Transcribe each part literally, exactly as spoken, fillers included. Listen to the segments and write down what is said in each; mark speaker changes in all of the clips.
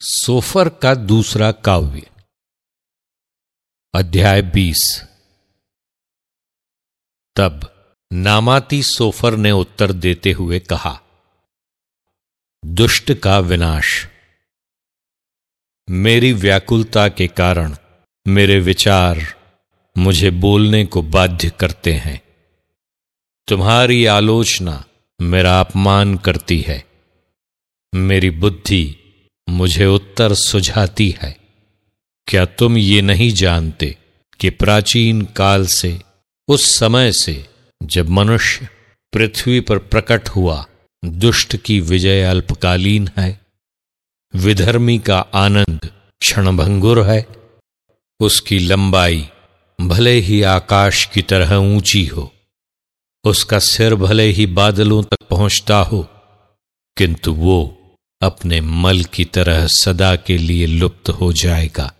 Speaker 1: So far का दूसरा काव्य। अध्याय बीस। तब नामाती सोफर ने उत्तर देते हुए कहा, दुष्ट का विनाश। मेरी व्याकुलता के कारण मेरे विचार मुझे बोलने को बाध्य करते हैं। तुम्हारी आलोचना मेरा अपमान करती है। मेरी बुद्धि मुझे उत्तर सुझाती है। क्या तुम ये नहीं जानते कि प्राचीन काल से, उस समय से जब मनुष्य पृथ्वी पर प्रकट हुआ, दुष्ट की विजय अल्पकालीन है, विधर्मी का आनंद क्षणभंगुर है। उसकी लंबाई भले ही आकाश की तरह ऊंची हो, उसका सिर भले ही बादलों तक पहुंचता हो, किंतु वो अपने मल की तरह सदा के लिए लुप्त हो जाएगा।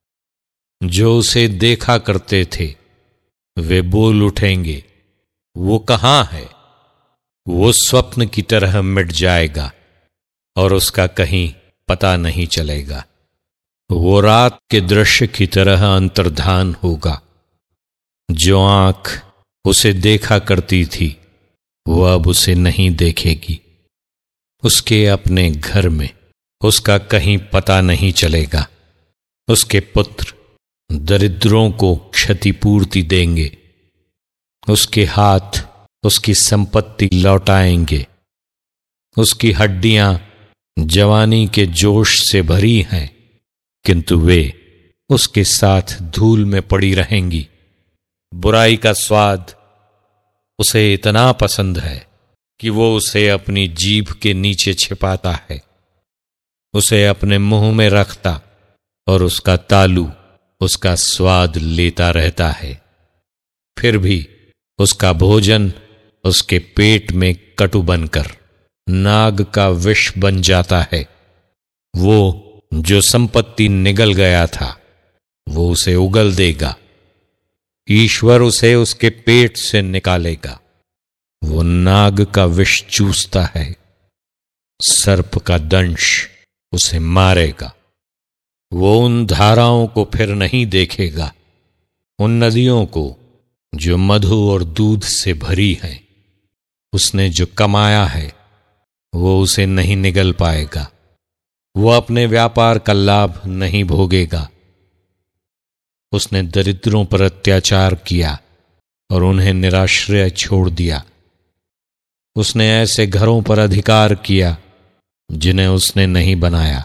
Speaker 1: जो उसे देखा करते थे वे बोल उठेंगे, वो कहाँ है? वो स्वप्न की तरह मिट जाएगा और उसका कहीं पता नहीं चलेगा। वो रात के दृश्य की तरह अंतर्धान होगा। जो आंख उसे देखा करती थी वो अब उसे नहीं देखेगी। उसके अपने घर में उसका कहीं पता नहीं चलेगा। उसके पुत्र दरिद्रों को क्षतिपूर्ति देंगे। उसके हाथ उसकी संपत्ति लौटाएंगे। उसकी हड्डियां जवानी के जोश से भरी हैं, किंतु वे उसके साथ धूल में पड़ी रहेंगी। बुराई का स्वाद उसे इतना पसंद है कि वो उसे अपनी जीभ के नीचे छिपाता है, उसे अपने मुंह में रखता और उसका तालू उसका स्वाद लेता रहता है। फिर भी उसका भोजन उसके पेट में कटु बनकर नाग का विष बन जाता है। वो जो संपत्ति निगल गया था वो उसे उगल देगा। ईश्वर उसे उसके पेट से निकालेगा। वो नाग का विष चूसता है। सर्प का दंश उसे मारेगा। वो उन धाराओं को फिर नहीं देखेगा, उन नदियों को जो मधु और दूध से भरी हैं। उसने जो कमाया है वो उसे नहीं निगल पाएगा। वो अपने व्यापार का लाभ नहीं भोगेगा। उसने दरिद्रों पर अत्याचार किया और उन्हें निराश्रय छोड़ दिया। उसने ऐसे घरों पर अधिकार किया जिन्हें उसने नहीं बनाया।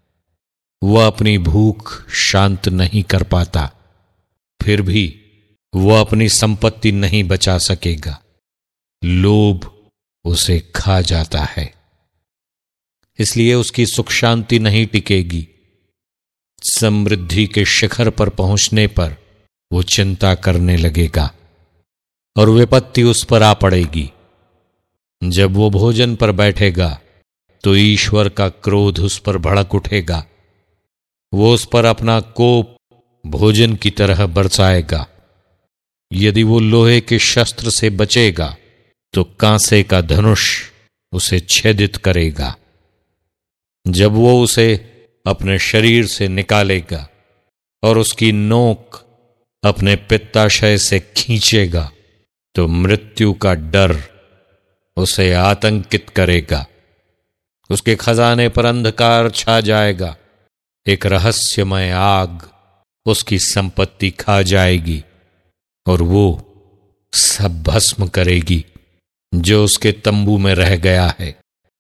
Speaker 1: वह अपनी भूख शांत नहीं कर पाता, फिर भी वह अपनी संपत्ति नहीं बचा सकेगा। लोभ उसे खा जाता है, इसलिए उसकी सुख शांति नहीं टिकेगी। समृद्धि के शिखर पर पहुंचने पर वो चिंता करने लगेगा और विपत्ति उस पर आ पड़ेगी। जब वो भोजन पर बैठेगा तो ईश्वर का क्रोध उस पर भड़क उठेगा। वो उस पर अपना कोप भोजन की तरह बरसाएगा। यदि वो लोहे के शस्त्र से बचेगा तो कांसे का धनुष उसे छेदित करेगा। जब वो उसे अपने शरीर से निकालेगा और उसकी नोक अपने पित्ताशय से खींचेगा तो मृत्यु का डर उसे आतंकित करेगा। उसके खजाने पर अंधकार छा जाएगा। एक रहस्यमय आग उसकी संपत्ति खा जाएगी और वो सब भस्म करेगी जो उसके तंबू में रह गया है।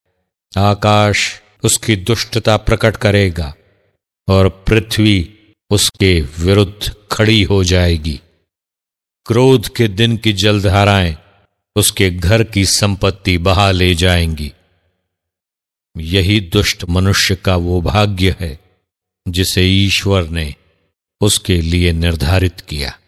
Speaker 1: आकाश उसकी दुष्टता प्रकट करेगा और पृथ्वी उसके विरुद्ध खड़ी हो जाएगी। क्रोध के दिन की जलधाराएं उसके घर की संपत्ति बहा ले जाएंगी। यही दुष्ट मनुष्य का वो भाग्य है जिसे ईश्वर ने उसके लिए निर्धारित किया।